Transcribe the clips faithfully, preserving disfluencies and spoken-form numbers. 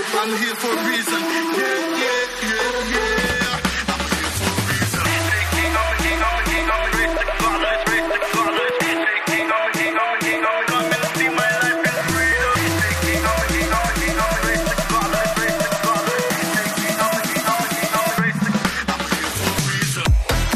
I'm here for a reason. Yeah, yeah, yeah, yeah. I'm here for a reason. King of the king of the king of the race the colors, race the colors. King of the king of the king of the come and see my life in freedom. King of the king of the king of the race the colors, race the colors. King of the king of the king of the race the I'm here for a reason.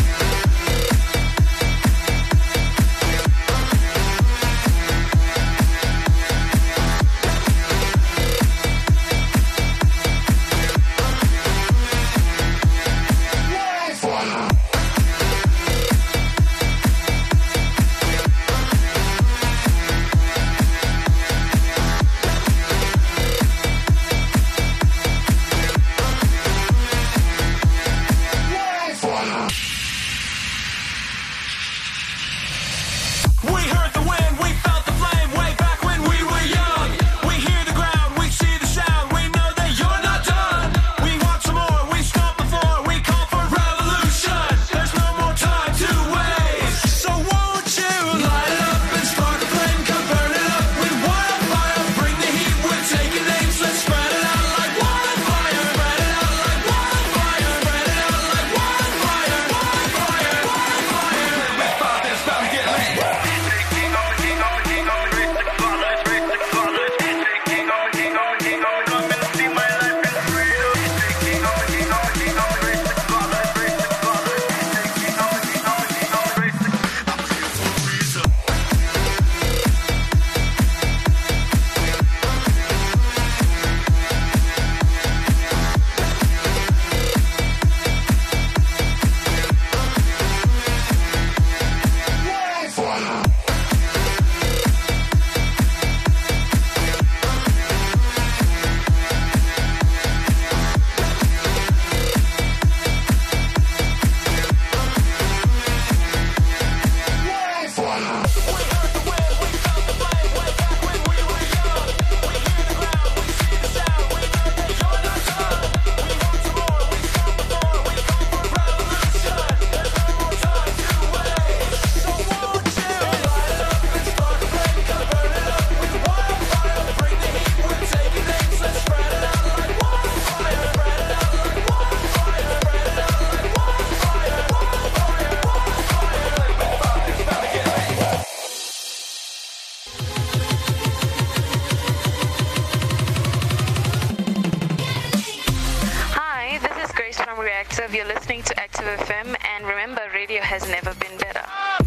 Active. You're listening to Active F M, and remember, radio has never been better.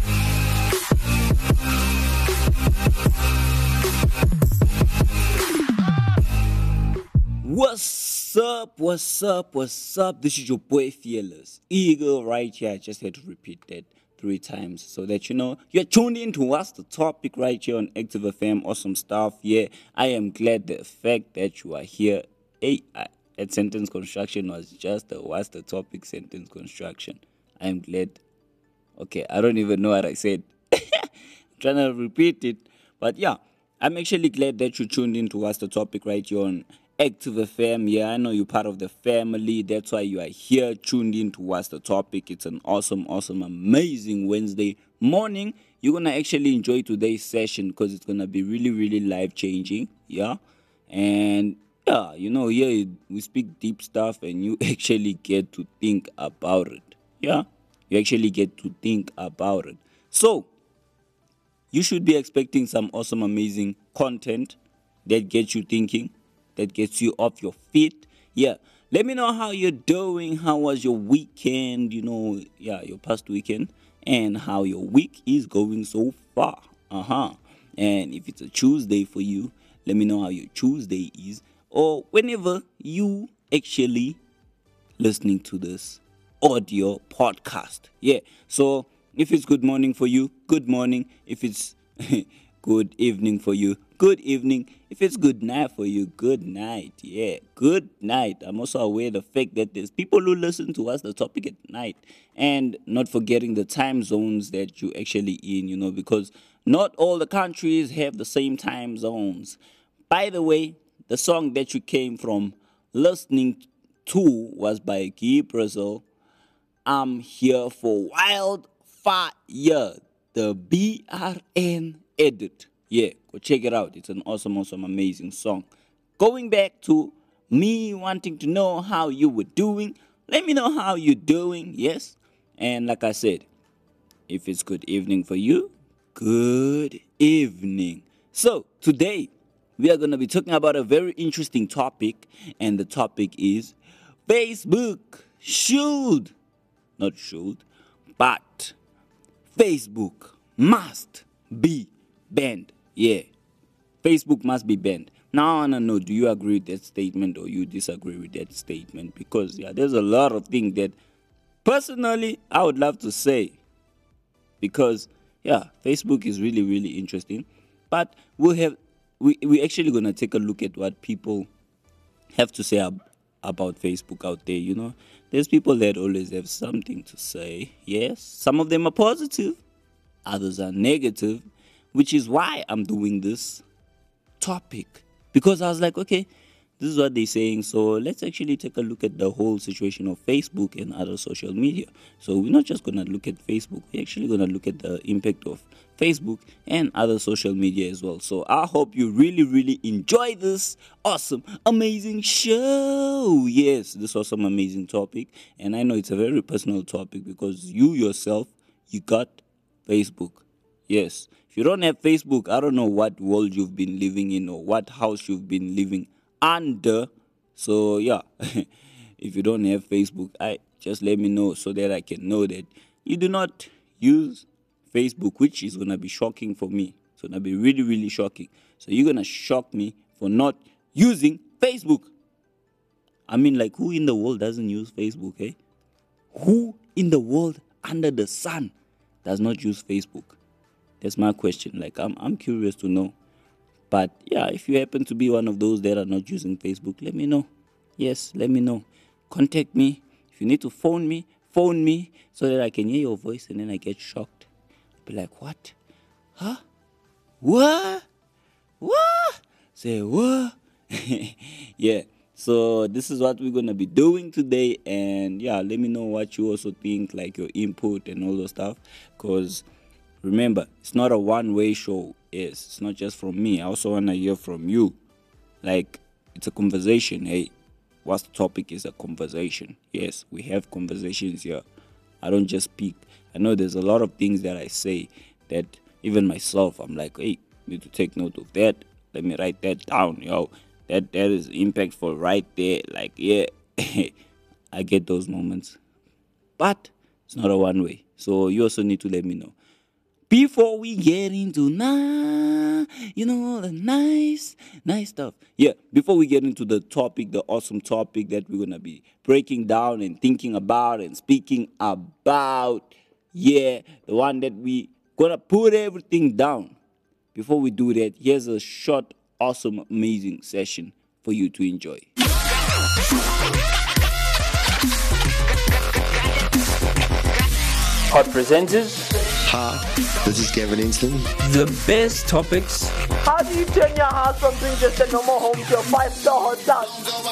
What's up? What's up? What's up? This is your boy Fearless Eagle right here. I just had to repeat that three times so that you know you're tuned in to what's the topic right here on Active F M. Awesome stuff. Yeah, I am glad the fact that you are here. Hey, I, that sentence construction was just a what's the topic sentence construction. I am glad. Okay, I don't even know what I said. I'm trying to repeat it. But yeah, I'm actually glad that you tuned in to what's the topic right here on Active F M. Yeah, I know you're part of the family. That's why you are here tuned in to what's the topic. It's an awesome, awesome, amazing Wednesday morning. You're going to actually enjoy today's session because it's going to be really, really life-changing. Yeah, and yeah, you know, here we speak deep stuff and you actually get to think about it. Yeah, you actually get to think about it. So, you should be expecting some awesome, amazing content that gets you thinking, that gets you off your feet. Yeah, let me know how you're doing. How was your weekend? You know, yeah, your past weekend, and how your week is going so far. Uh-huh. And if it's a Tuesday for you, let me know how your Tuesday is. Or whenever you actually listening to this audio podcast. Yeah. So if it's good morning for you, good morning. If it's good evening for you, good evening. If it's good night for you, good night. Yeah, good night. I'm also aware of the fact that there's people who listen to us, the topic at night, and not forgetting the time zones that you actually in, you know, because not all the countries have the same time zones. By the way, the song that you came from listening to was by Guy Brazil. I'm here for Wildfire, the B R N edit. Yeah, go check it out. It's an awesome, awesome, amazing song. Going back to me wanting to know how you were doing. Let me know how you're doing, yes? And like I said, if it's good evening for you, good evening. So, today, we are going to be talking about a very interesting topic, and the topic is Facebook should, not should, but Facebook must be banned. Yeah, Facebook must be banned. Now I want to know, do you agree with that statement or you disagree with that statement? Because, yeah, there's a lot of things that, personally, I would love to say. Because, yeah, Facebook is really, really interesting. But we'll have, we, we're actually going to take a look at what people have to say ab- about Facebook out there, you know. There's people that always have something to say. Yes, some of them are positive, others are negative, which is why I'm doing this topic. Because I was like, okay, this is what they're saying, so let's actually take a look at the whole situation of Facebook and other social media. So we're not just going to look at Facebook, we're actually going to look at the impact of Facebook and other social media as well. So I hope you really, really enjoy this awesome, amazing show. Yes, this awesome, amazing topic. And I know it's a very personal topic because you yourself, you got Facebook. Yes. If you don't have Facebook, I don't know what world you've been living in or what house you've been living under. So yeah, if you don't have Facebook, I just let me know so that I can know that you do not use Facebook, which is gonna be shocking for me. It's gonna be really, really shocking. So you're gonna shock me for not using Facebook. I mean, like, who in the world doesn't use Facebook, eh? Who in the world under the sun does not use Facebook? That's my question. Like, I'm I'm curious to know. But yeah, if you happen to be one of those that are not using Facebook, let me know. Yes, let me know. Contact me. If you need to phone me, phone me so that I can hear your voice and then I get shocked. Be like, what? Huh? What? What? Say what? Yeah. So this is what we're gonna be doing today, and yeah, let me know what you also think, like your input and all those stuff, because remember, it's not a one-way show. Yes, it's not just from me. I also want to hear from you. Like, it's a conversation. Hey, what's the topic is a conversation. Yes, we have conversations here. I don't just speak. I know there's a lot of things that I say that even myself, I'm like, hey, need to take note of that. Let me write that down, yo. That, that is impactful right there. Like, yeah, I get those moments. But it's not a one-way. So you also need to let me know. Before we get into nah, you know, the nice, nice stuff. Yeah, before we get into the topic, the awesome topic that we're going to be breaking down and thinking about and speaking about, yeah, the one that we going to put everything down. Before we do that, here's a short, awesome, amazing session for you to enjoy. Hot presenters. Hi, this is Gavin Inston. The best topics. How do you turn your house from being just a normal home to a five-star hotel?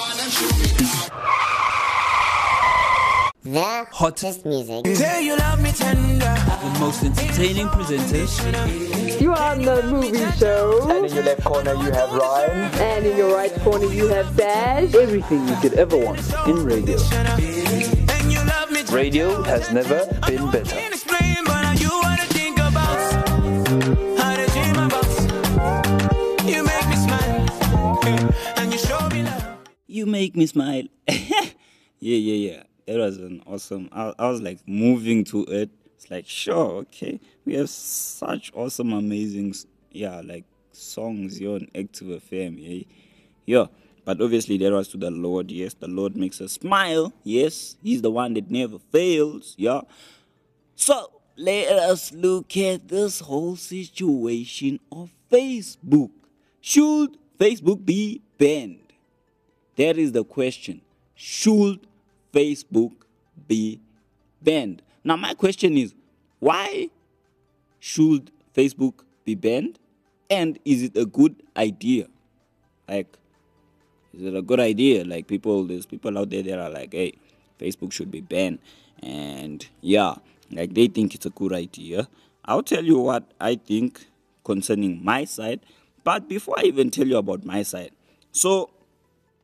The hottest music. Say you love me tender. The most entertaining presenters. You are on the movie show. And in your left corner you have Ryan. And in your right corner you have Dash. Everything you could ever want in radio. And you love me Radio has never been better. Can't explain, but you wanna think about how to dream about. You make me smile. And you show me love. You make me smile. yeah, yeah, yeah. That was an awesome. I, I was like moving to it. It's like, sure, okay. We have such awesome, amazing, yeah, like songs here on Active F M. Yeah, yeah. But obviously, that was to the Lord. Yes, the Lord makes us smile. Yes, He's the one that never fails. Yeah. So let us look at this whole situation of Facebook. Should Facebook be banned? That is the question. Should Facebook be banned? Now, my question is, why should Facebook be banned? And is it a good idea? Like, is it a good idea? Like, people, there's people out there that are like, hey, Facebook should be banned. And yeah, like, they think it's a good idea. I'll tell you what I think concerning my side. But before I even tell you about my side, so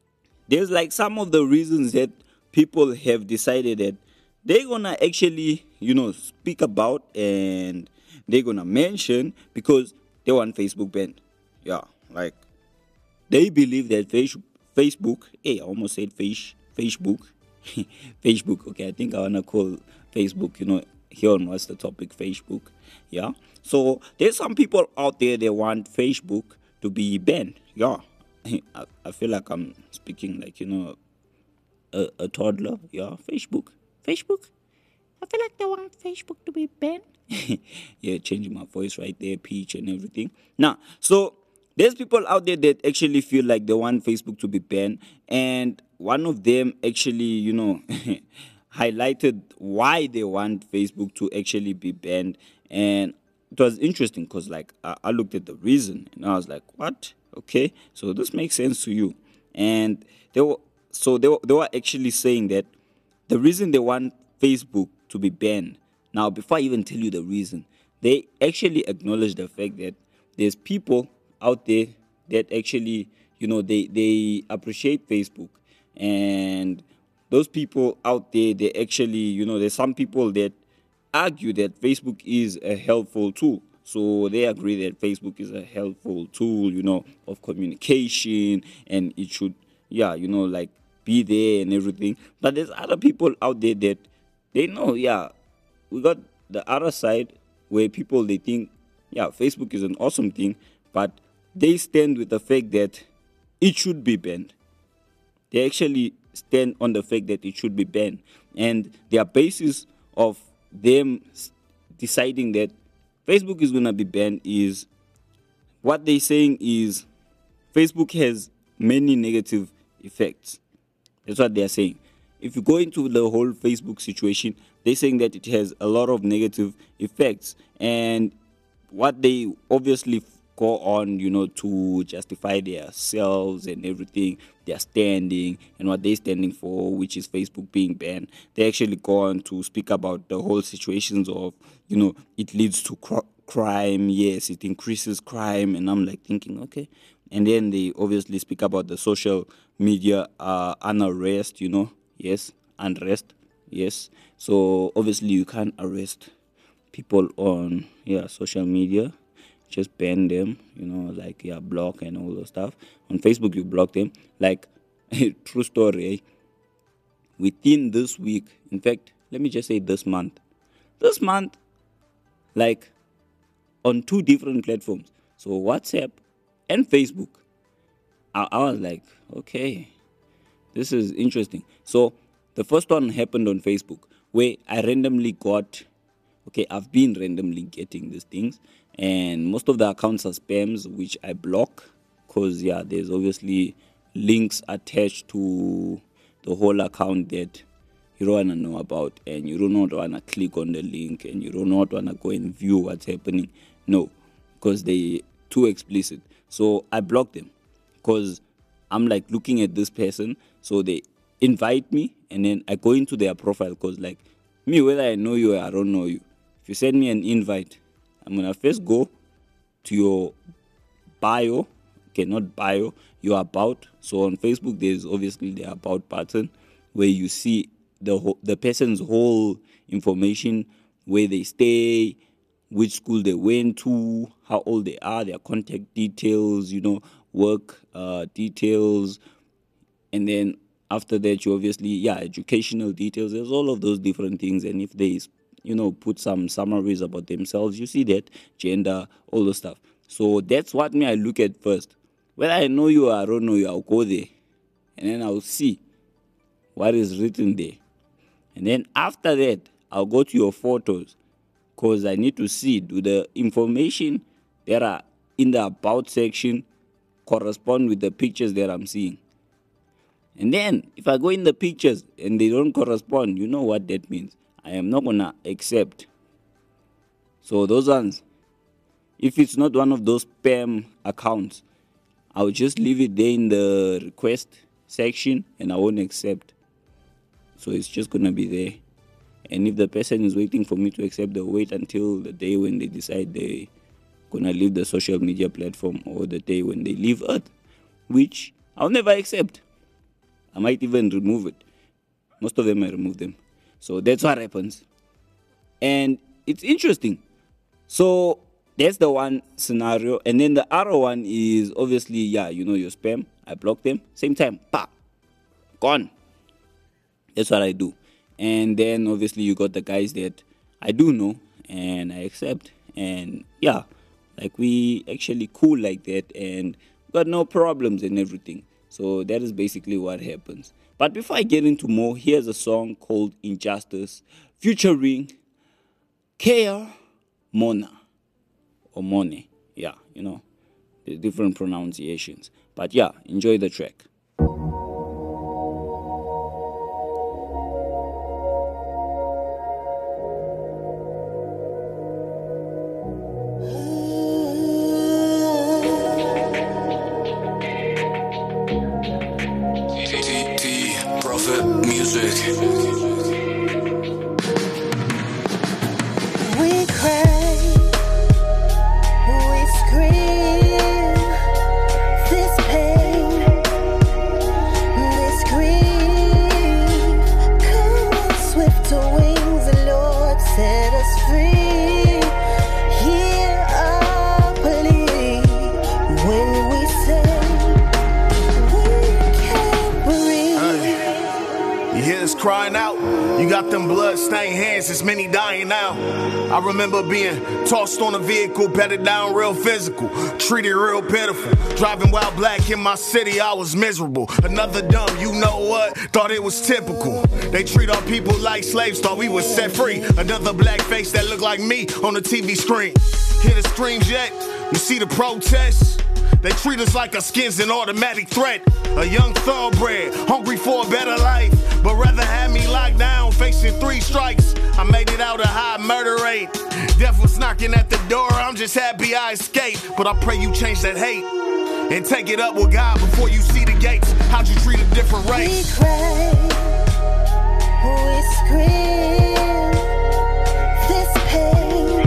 there's like some of the reasons that people have decided that they're gonna actually, you know, speak about and they're gonna mention because they want Facebook banned. Yeah, like they believe that face, Facebook, hey, I almost said face, Facebook, Facebook. Okay, I think I wanna call Facebook, you know, here on What's the Topic, Facebook. Yeah, so there's some people out there that want Facebook to be banned. Yeah, I, I feel like I'm speaking like, you know, a, a toddler. Yeah, Facebook, Facebook. I feel like they want Facebook to be banned. Yeah, changing my voice right there, pitch and everything. Now, so there's people out there that actually feel like they want Facebook to be banned, and one of them actually, you know, highlighted why they want Facebook to actually be banned, and it was interesting because, like, I, I looked at the reason and I was like, "What? Okay, so this makes sense to you?" And they were so they were, they were actually saying that the reason they want Facebook to be banned. Now, before I even tell you the reason, they actually acknowledge the fact that there's people out there that actually, you know, they, they appreciate Facebook. And those people out there, they actually, you know, there's some people that argue that Facebook is a helpful tool. So they agree that Facebook is a helpful tool, you know, of communication, and it should, yeah, you know, like be there and everything. But there's other people out there that they know, yeah, we got the other side where people, they think, yeah, Facebook is an awesome thing, but they stand with the fact that it should be banned. They actually stand on the fact that it should be banned. And their basis of them deciding that Facebook is going to be banned is, what they're saying is Facebook has many negative effects. That's what they're saying. If you go into the whole Facebook situation, they're saying that it has a lot of negative effects. And what they obviously go on, you know, to justify themselves and everything, their standing and what they're standing for, which is Facebook being banned, they actually go on to speak about the whole situations of, you know, it leads to cr- crime, yes, it increases crime. And I'm like thinking, okay. And then they obviously speak about the social media uh, unrest, you know, yes, unrest, yes. So obviously you can't arrest people on, yeah, social media. Just ban them, you know, like, yeah, block and all those stuff. On Facebook, you block them. Like, true story, eh? Within this week, in fact, let me just say this month. This month, like, on two different platforms, so WhatsApp and Facebook, I, I was like, okay, this is interesting. So the first one happened on Facebook, where I randomly got, okay, I've been randomly getting these things, and most of the accounts are spams, which I block, because, yeah, there's obviously links attached to the whole account that you don't want to know about, and you do not want to click on the link, and you do not want to go and view what's happening. No, because they too explicit. So I block them, because I'm like looking at this person, so they invite me, and then I go into their profile, because, like, me, whether I know you or I don't know you, if you send me an invite, I'm going to first go to your bio, okay, not bio, your about. So on Facebook, there's obviously the about button, where you see the whole, the person's whole information, where they stay, which school they went to, how old they are, their contact details, you know, work uh, details, and then after that, you obviously, yeah, educational details. There's all of those different things, and if they, you know, put some summaries about themselves, you see that, gender, all those stuff. So that's what me I look at first. Whether I know you or I don't know you, I'll go there, and then I'll see what is written there. And then after that, I'll go to your photos, because I need to see, do the information that are in the about section correspond with the pictures that I'm seeing. And then if I go in the pictures and they don't correspond, you know what that means. I am not going to accept. So those ones, if it's not one of those spam accounts, I'll just leave it there in the request section and I won't accept. So it's just going to be there. And if the person is waiting for me to accept, they'll wait until the day when they decide they're going to leave the social media platform, or the day when they leave Earth, which I'll never accept. I might even remove it. Most of them I remove them. So that's what happens. And it's interesting. So that's the one scenario. And then the other one is obviously, yeah, you know, your spam. I block them. Same time, pa, gone. That's what I do. And then obviously you got the guys that I do know and I accept. And yeah, like we actually cool like that and got no problems and everything. So that is basically what happens. But before I get into more, here's a song called Injustice featuring Kea Mona or Mone. Yeah, you know, the different pronunciations. But yeah, enjoy the track. We cry, we scream, this pain, this grief. Come on, swifter wings, the Lord set us free. Hear our plea when we say we can't breathe. You hear us crying out. You got them blood-stained hands, there's many dying now. I remember being tossed on a vehicle, patted down real physical, treated real pitiful. Driving while black in my city, I was miserable. Another dumb, you know what, thought it was typical. They treat our people like slaves, thought we was set free. Another black face that looked like me on the T V screen. Hear the screams yet? You see the protests? They treat us like our skin's an automatic threat. A young thoroughbred, hungry for a better life, but rather have me locked down, facing three strikes. I made it out a high murder rate. Death was knocking at the door, I'm just happy I escaped. But I pray you change that hate and take it up with God before you see the gates. How'd you treat a different race? We cry, we scream, this pain,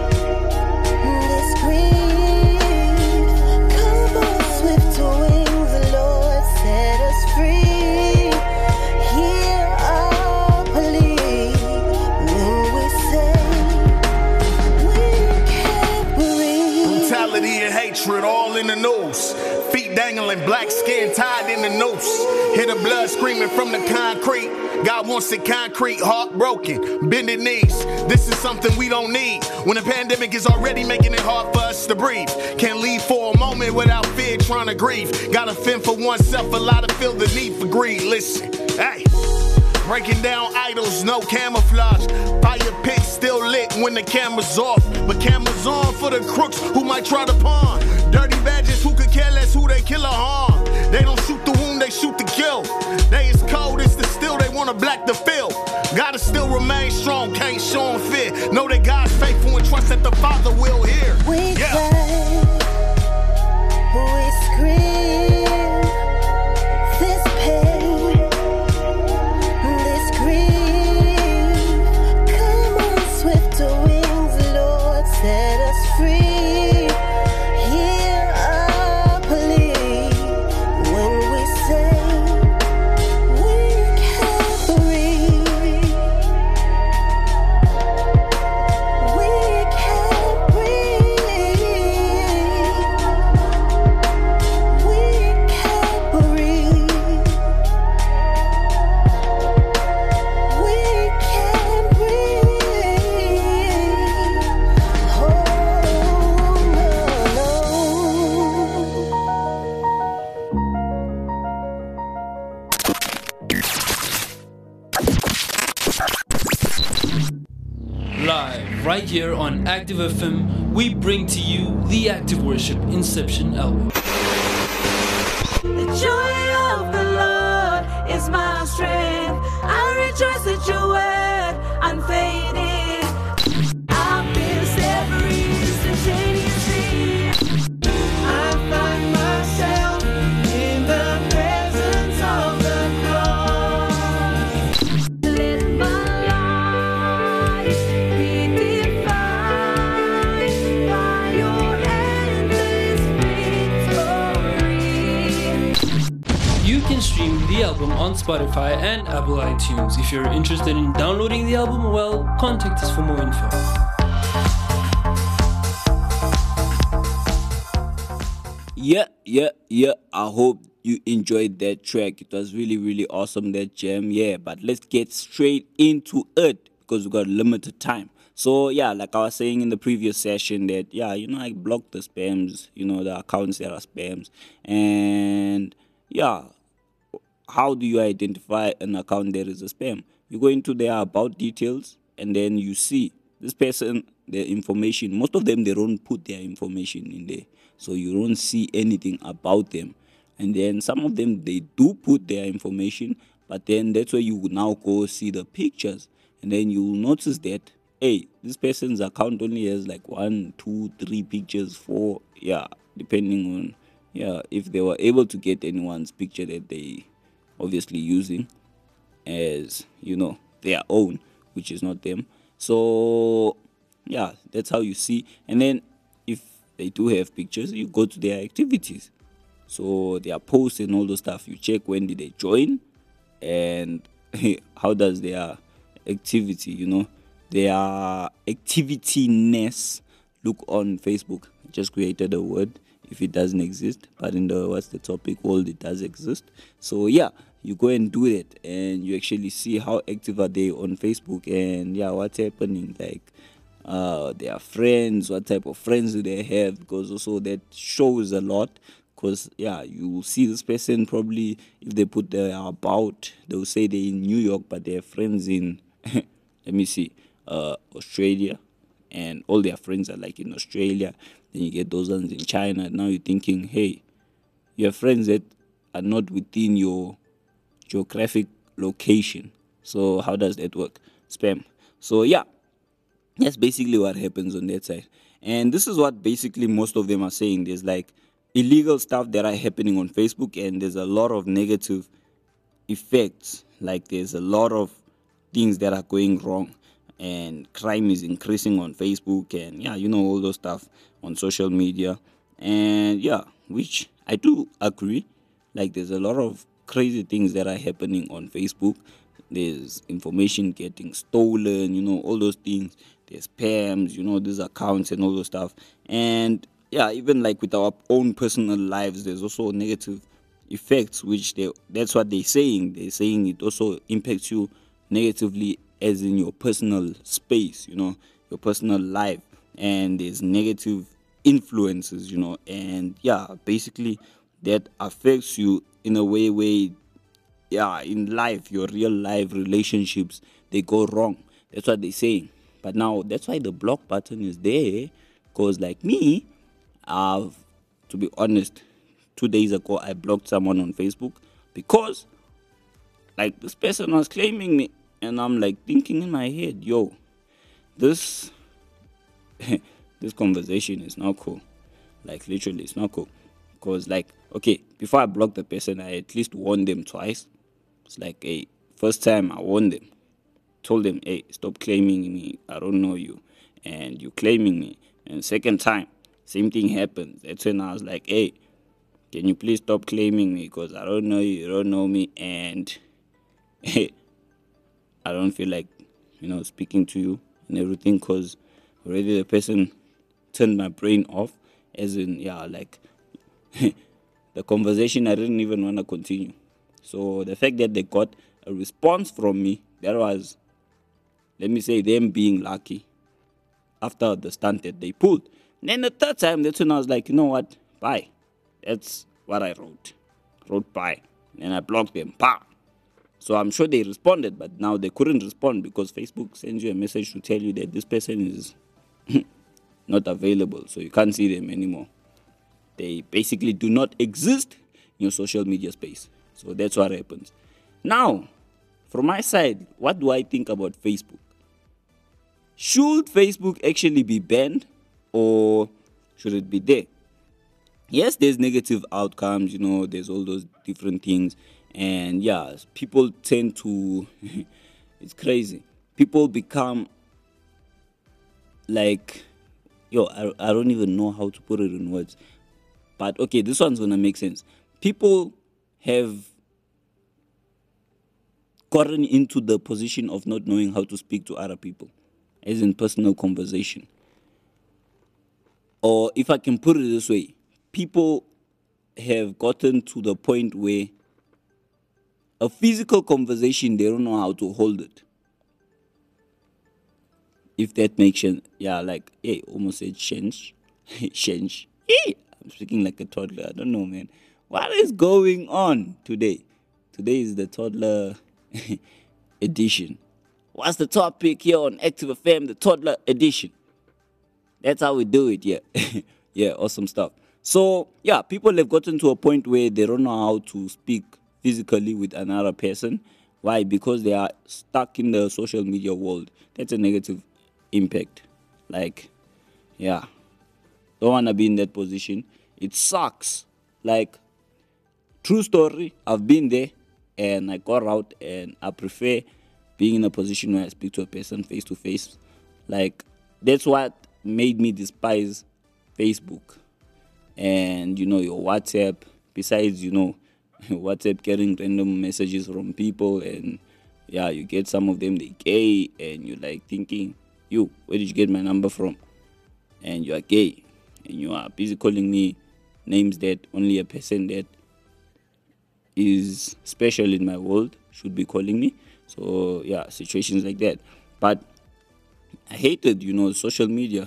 this grief. Come on, swifter wings, the Lord set us free. Hear our plea when we say we can't breathe. Brutality and hatred all in the news. Feet dangling, black skin tied in the noose. Hear the blood screaming from the concrete. God wants it concrete, heartbroken, bending knees. This is something we don't need when the pandemic is already making it hard for us to breathe. Can't leave for a moment without fear trying to grieve. Gotta fend for oneself, a lot to feel the need for greed. Listen, hey. Breaking down idols, no camouflage. Fire pit still lit when the camera's off. But cameras on for the crooks who might try to pawn. Dirty badges who could care less who they kill or harm. They don't shoot the wound, they shoot the kill. They is cold, it's the still, they wanna black the field. Gotta still remain strong, can't show them fear. Know that God's faithful and trust that the Father will hear. We Yeah. cry, we scream, this pain, this grief. Come on, swifter wings, Lord, set us free. Hear our plea when we say we can't breathe. We can't breathe. We can't breathe. We can't breathe. Oh, no, no. Live right here on Active F M, we bring to you the Active Worship Inception album. The joy of the Lord is my strength. I rejoice at your word, unfading. I've been set free instantaneously. I find myself in the presence of the cross. Let my life be defined by your endless victory. You can stream the album album on Spotify and Apple iTunes. If you're interested in downloading the album, well, contact us for more info. Yeah, yeah, yeah. I hope you enjoyed that track. It was really, really awesome, that jam. Yeah, but let's get straight into it because we got limited time. So, yeah, like I was saying in the previous session that, yeah, you know, I blocked the spams, you know, the accounts that are spams. And, yeah, how do you identify an account that is a spam? You go into their about details and then you see this person, their information. Most of them, they don't put their information in there. So you don't see anything about them. And then some of them, they do put their information, but then that's where you will now go see the pictures. And then you will notice that, hey, this person's account only has like one, two, three pictures, four, yeah, depending on, yeah, if they were able to get anyone's picture that they obviously using as, you know, their own, which is not them. So, yeah, that's how you see. And then if they do have pictures, you go to their activities. So their posts and all those stuff, you check when did they join and how does their activity, you know, their activity-ness look on Facebook. I just created a word if it doesn't exist, but in the what's the topic world, it does exist. So yeah, you go and do it and you actually see how active are they on Facebook and yeah, what's happening, like uh their friends, what type of friends do they have, because also that shows a lot. Because yeah, you will see this person probably, if they put their about, they'll say they're in New York but they have friends in let me see uh Australia, and all their friends are like in Australia. Then you get those ones in China. Now you're thinking, hey, you have friends that are not within your geographic location. So how does that work? Spam. So yeah, that's basically what happens on that side. And this is what basically most of them are saying. There's like illegal stuff that are happening on Facebook, and there's a lot of negative effects. Like there's a lot of things that are going wrong, and crime is increasing on Facebook, and yeah, you know, all those stuff on social media. And yeah, which I do agree. Like there's a lot of crazy things that are happening on Facebook. There's information getting stolen, you know, all those things. There's spams, you know, these accounts and all those stuff. And yeah, even like with our own personal lives, there's also negative effects, which they that's what they're saying. They're saying it also impacts you negatively, as in your personal space, you know, your personal life. And there's negative influences, you know, and yeah, basically that affects you in a way where, yeah, in life, your real life relationships, they go wrong. That's what they're saying. But now, that's why the block button is there, because like me, I've, to be honest, two days ago, I blocked someone on Facebook because, like, this person was claiming me, and I'm like thinking in my head, yo, this, this conversation is not cool. Like, literally, it's not cool. Because, like, okay, before I blocked the person, I at least warned them twice. It's like, hey, first time I warned them, told them, hey, stop claiming me, I don't know you, and you claiming me. And second time, same thing happened. That's when I was like, hey, can you please stop claiming me, because I don't know you, you don't know me, and hey, I don't feel like, you know, speaking to you and everything, because already the person turned my brain off, as in, yeah, like, the conversation, I didn't even want to continue. So the fact that they got a response from me, that was, let me say, them being lucky after the stunt that they pulled. And then the third time, that's when I was like, you know what, bye. That's what I wrote. Wrote bye. And I blocked them. Bah. So I'm sure they responded, but now they couldn't respond because Facebook sends you a message to tell you that this person is not available, so you can't see them anymore. They basically do not exist in your social media space. So that's what happens. Now, from my side, what do I think about Facebook? Should Facebook actually be banned, or should it be there? Yes, there's negative outcomes, you know, there's all those different things. And yeah, people tend to, it's crazy. People become like, yo, I, I don't even know how to put it in words. But okay, this one's gonna make sense. People have gotten into the position of not knowing how to speak to other people, as in personal conversation. Or if I can put it this way, people have gotten to the point where a physical conversation, they don't know how to hold it. If that makes sense. Yeah, like, hey, almost said change. change. Hey, I'm speaking like a toddler. I don't know, man. What is going on today? Today is the toddler edition. What's the topic here on Active F M? The toddler edition. That's how we do it, yeah. Yeah, awesome stuff. So, yeah, people have gotten to a point where they don't know how to speak physically with another person. Why? Because they are stuck in the social media world. That's a negative impact. Like, yeah, don't want to be in that position. It sucks. Like, true story, I've been there and I got out, and I prefer being in a position where I speak to a person face to face. Like, that's what made me despise Facebook and, you know, your WhatsApp. Besides, you know, WhatsApp getting random messages from people, and yeah, you get some of them, they gay, and you're like thinking, you, where did you get my number from? And you are gay, and you are busy calling me names that only a person that is special in my world should be calling me. So yeah, situations like that. But I hated, you know, social media.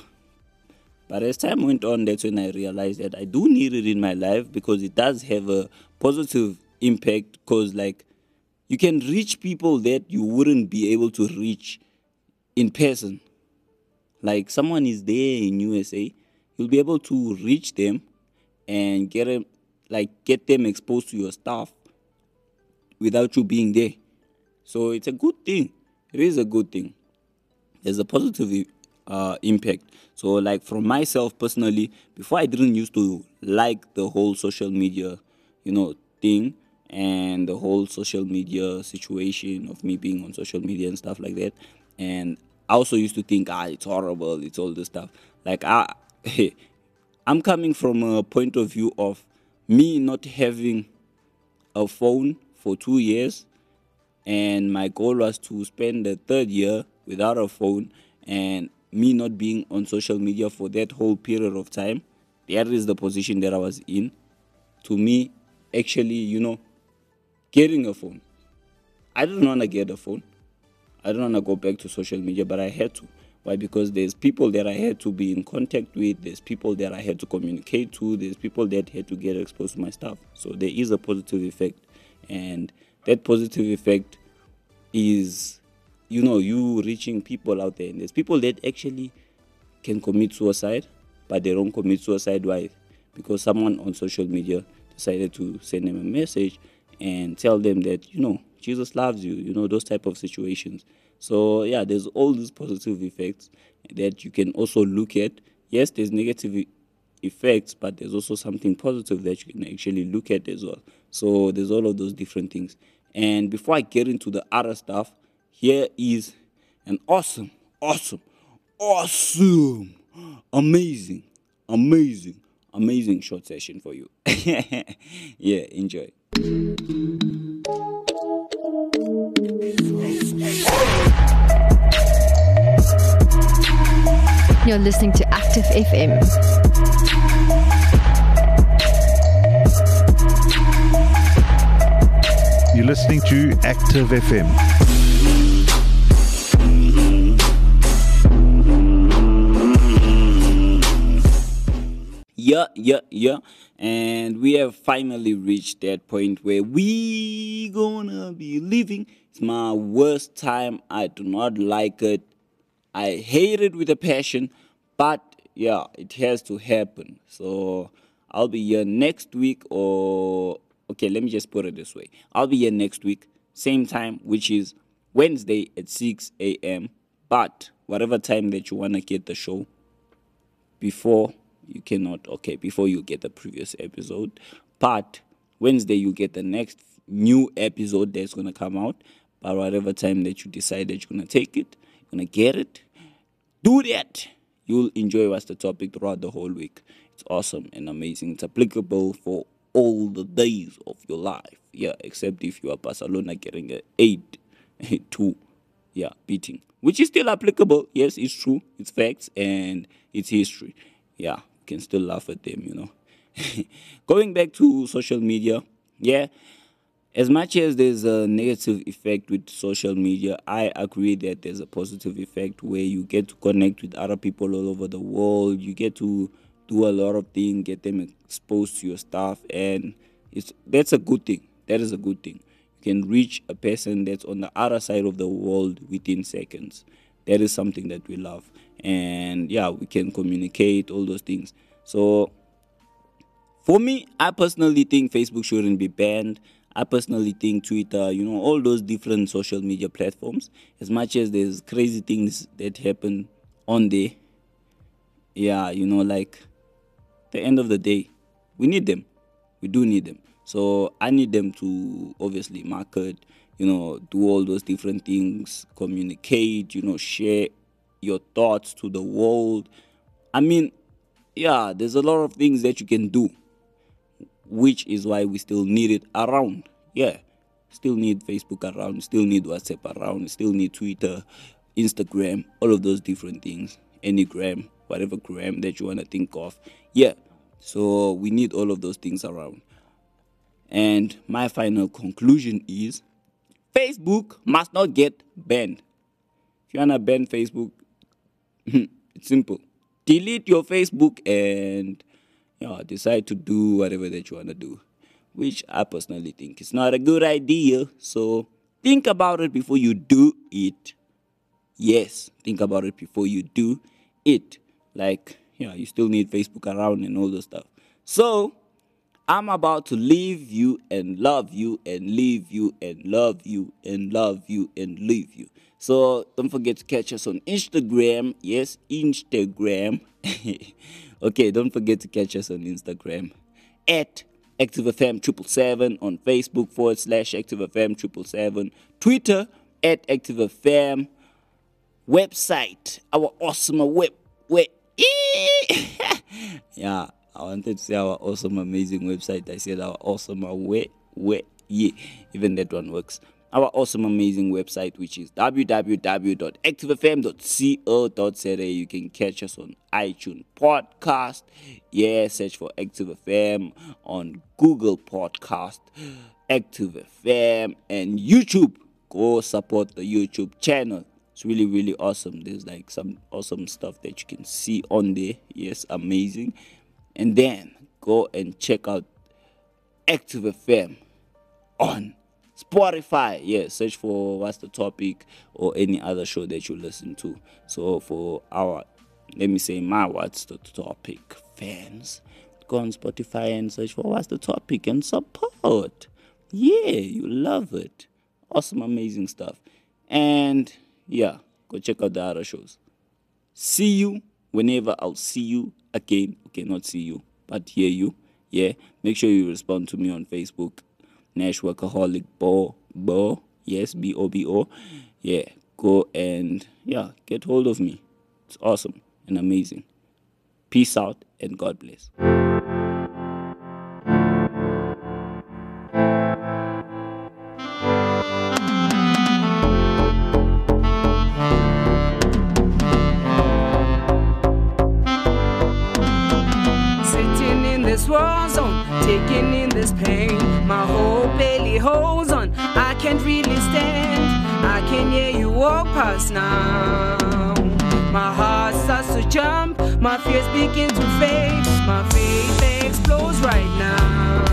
But as time went on, that's when I realized that I do need it in my life, because it does have a positive impact. Because, like, you can reach people that you wouldn't be able to reach in person. Like, someone is there in U S A, you'll be able to reach them and get them, like, get them exposed to your stuff without you being there. So it's a good thing. It is a good thing. There's a positive uh, impact. So, like, from myself personally, before I didn't used to like the whole social media, you know, thing, and the whole social media situation of me being on social media and stuff like that. And I also used to think, ah, it's horrible, it's all this stuff. Like, I, I'm coming from a point of view of me not having a phone for two years, and my goal was to spend the third year without a phone, and me not being on social media for that whole period of time. That is the position that I was in. To me, actually, you know, getting a phone. I didn't want to get a phone. I didn't want to go back to social media, but I had to. Why? Because there's people that I had to be in contact with. There's people that I had to communicate to. There's people that had to get exposed to my stuff. So there is a positive effect. And that positive effect is, you know, you reaching people out there. And there's people that actually can commit suicide, but they don't commit suicide. Why? Because someone on social media decided to send them a message and tell them that, you know, Jesus loves you, you know, those type of situations. So, yeah, there's all these positive effects that you can also look at. Yes, there's negative e- effects, but there's also something positive that you can actually look at as well. So there's all of those different things. And before I get into the other stuff, here is an awesome, awesome, awesome, amazing, amazing, amazing short session for you. Yeah, enjoy. You're listening to Active F M. You're listening to Active F M. Yeah, yeah, yeah. And we have finally reached that point where we gonna be leaving. It's my worst time. I do not like it. I hate it with a passion. But yeah, it has to happen. So I'll be here next week, or okay, let me just put it this way. I'll be here next week, same time, which is Wednesday at six a.m. But whatever time that you want to get the show, before you cannot, okay, before you get the previous episode. But Wednesday you get the next new episode that's going to come out. But whatever time that you decide that you're going to take it, you're going to get it, do that. You'll enjoy what's the topic throughout the whole week. It's awesome and amazing. It's applicable for all the days of your life. Yeah, except if you are Barcelona getting an eight to, yeah, beating, which is still applicable. Yes, it's true. It's facts and it's history. Yeah, you can still laugh at them, you know. Going back to social media, yeah, as much as there's a negative effect with social media, I agree that there's a positive effect where you get to connect with other people all over the world. You get to do a lot of things, get them exposed to your stuff, and it's that's a good thing. That is a good thing. You can reach a person that's on the other side of the world within seconds. That is something that we love. And yeah, we can communicate, all those things. So for me, I personally think Facebook shouldn't be banned. I personally think Twitter, you know, all those different social media platforms, as much as there's crazy things that happen on there, yeah, you know, like, at the end of the day, we need them. We do need them. So I need them to obviously market, you know, do all those different things, communicate, you know, share your thoughts to the world. I mean, yeah, there's a lot of things that you can do, which is why we still need it around. Yeah, still need Facebook around, still need WhatsApp around, still need Twitter, Instagram, all of those different things, any gram, whatever gram that you want to think of. Yeah, so we need all of those things around. And my final conclusion is Facebook must not get banned. If you want to ban Facebook, it's simple. Delete your Facebook and yeah, decide to do whatever that you want to do, which I personally think is not a good idea. So think about it before you do it. Yes, think about it before you do it. Like, yeah, you still need Facebook around and all those stuff. So I'm about to leave you and love you and leave you and love you and love you and leave you. So don't forget to catch us on Instagram. Yes, Instagram. Okay, don't forget to catch us on Instagram at ActiveFM triple seven, on Facebook forward slash ActiveFM triple seven, Twitter at ActiveFM, website, our awesome web, web, yeah, I wanted to say our awesome, amazing website. I said our awesome, web, web, yeah, even that one works. Our awesome, amazing website, which is w w w dot active f m dot co dot z a. You can catch us on iTunes Podcast. Yeah, search for Active F M on Google Podcast, Active F M, and YouTube. Go support the YouTube channel. It's really, really awesome. There's like some awesome stuff that you can see on there. Yes, amazing. And then go and check out Active F M on Spotify. Yeah, search for What's the Topic or any other show that you listen to. So for our, let me say my What's the Topic fans, go on Spotify and search for What's the Topic and support. Yeah, you love it. Awesome, amazing stuff. And yeah, go check out the other shows. See you whenever I'll see you again. Okay, not see you, but hear you. Yeah, make sure you respond to me on Facebook. Nash Workaholic Bo Bo. Yes, B O B O. Yeah, go and yeah, get hold of me. It's awesome and amazing. Peace out and God bless. Sitting in this war zone, taking in this pain. My whole belly holds on. I can't really stand. I can hear you walk past now. My heart starts to jump. My fears begin to fade. My faith explodes right now.